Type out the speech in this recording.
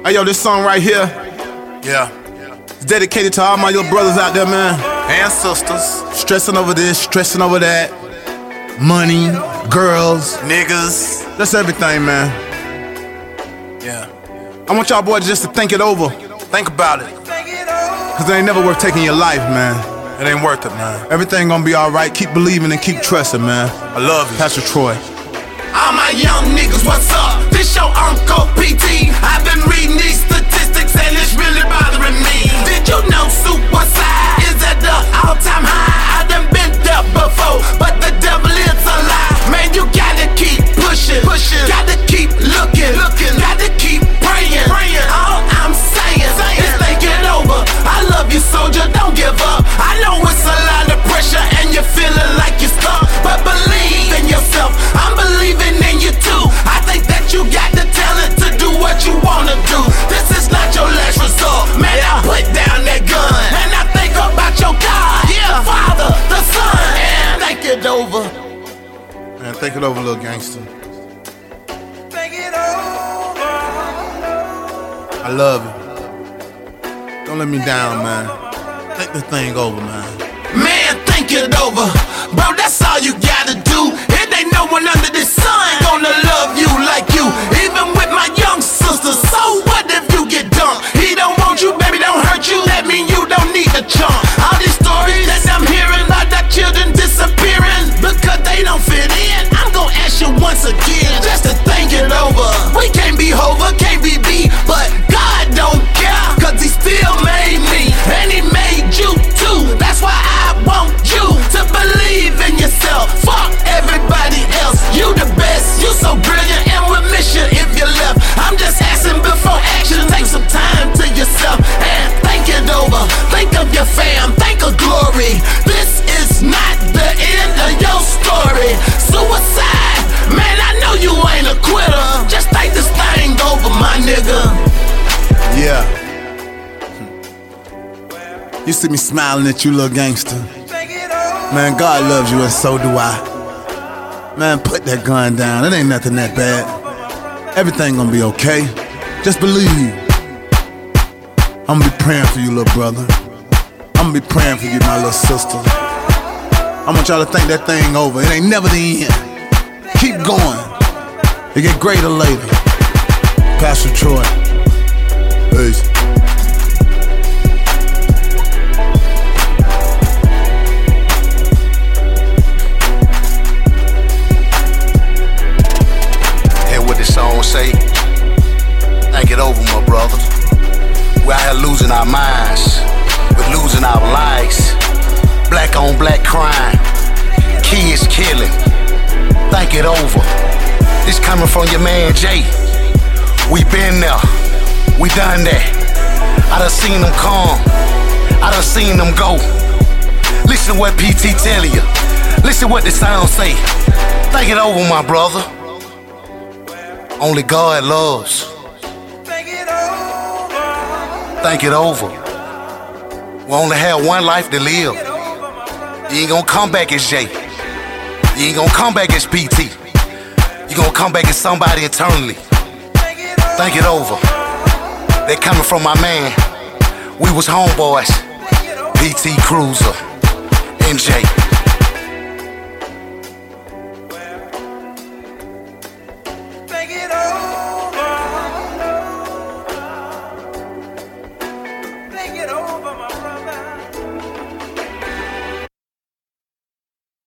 Hey, yo, this song right here, Yeah. it's dedicated to all my little brothers out there, man. And sisters, Stressing over this, stressing over that. Money, girls, niggas. that's everything, man. Yeah. I want y'all boys just to think it over, Think about it. cause it ain't never worth taking your life, man. It ain't worth it, man. Everything gonna be alright. Keep believing and keep trusting, man. I love you. Pastor Troy. All my young niggas, what's up? This your Uncle PT. I've been reading these statistics and it's really bothering me. Did you know suicide is at the all-time high? I done been there before, but the devil is a lie. Man, you gotta keep pushing, gotta keep looking, gotta keep praying. All I'm saying is think it over. I love you, soldier, don't give up. I know it's a lot of pressure and you're feeling like you're stuck, but believe in yourself. I'm believing in you too. I think that you got the talent to do what you wanna do. This is not your last resort. Man, I put down that gun and I think about your God, the Father, the Son, and think it over. Man, think it over, little gangster. Think it over. I love you. Don't let me down, man. Think the thing over, man. Man, think it over. Bro, that's all you gotta do. It ain't no one under the sun gonna love you like you. Even with my young sister. So what if you get dumped? He don't want you, baby, don't hurt you. That mean you don't need a chunk. All these stories that I'm hearing about that children disappearing because they don't fit in. I'm gonna ask you once again, just to think it over. We can't be Hova, can't be B, but God don't care, cause he still made me, and he made you too. That's why I want you to believe in yourself. Fuck everybody else. You the best, you so brilliant, and we'll miss you if you left. I'm just asking before action. Take some time to yourself and think it over. Think of your fam, think of glory. This is not the end of your story. Suicide, man, I know you ain't a quitter. Just think this thing over, my nigga. Yeah. You see me smiling at you, little gangster. Man, God loves you and so do I. Man, put that gun down. It ain't nothing that bad. Everything gonna be okay. Just believe. I'm gonna be praying for you, little brother. I'm gonna be praying for you, my little sister. I want y'all to think that thing over. It ain't never the end. Keep going. It get greater later. Pastor Troy. Peace. Song say, think it over, my brothers. We're out here losing our minds, we're losing our lives. Black on black crime, kids killing. Think it over. This coming from your man Jay. We been there, we done that. I done seen them come, I done seen them go. Listen to what PT telling you. Listen what the sound say. Think it over, my brother. Only God loves. Think it over. We only have one life to live. You ain't gonna come back as Jay. You ain't gonna come back as PT. You gonna come back as somebody eternally. Think it over. They coming from my man. We was homeboys. PT Cruiser and Jay. Think it over. Think it over, my brother.